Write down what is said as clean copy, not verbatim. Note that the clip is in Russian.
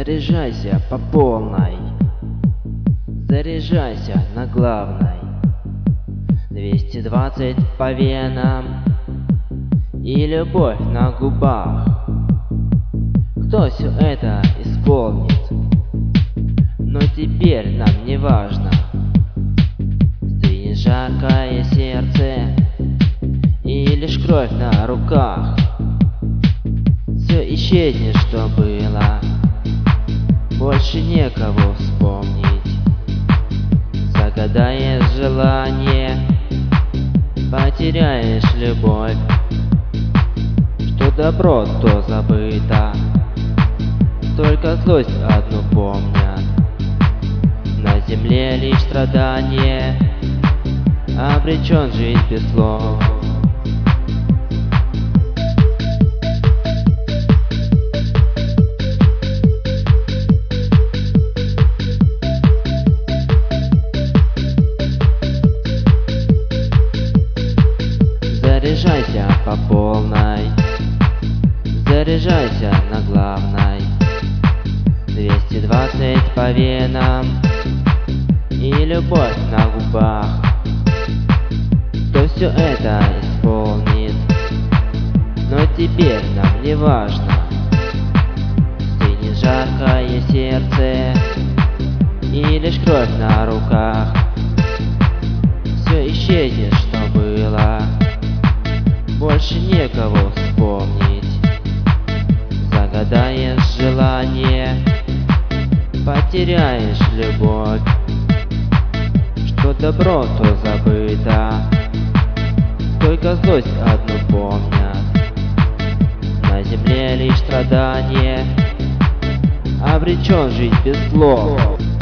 Заряжайся по полной, заряжайся на главной. 220 по венам и любовь на губах. Кто все это исполнит? Но теперь нам не важно. Стынет жаркое сердце и лишь кровь на руках. Все исчезнет, что было, больше некого вспомнить. Загадаешь желание, потеряешь любовь. Что добро, то забыто, только злость одну помнят. На земле лишь страдание, обречен жить без слов. Заряжайся по полной, заряжайся на главной. 220 по венам и любовь на губах. Кто все это исполнит? Но теперь нам не важно. Стынет жаркое сердце и лишь кровь на руках. Все исчезнет, что было, больше некого вспомнить. Загадаешь желание, потеряешь любовь. Что добро, то забыто, только злость одну помнят. На земле лишь страдание, обречен жить без слов.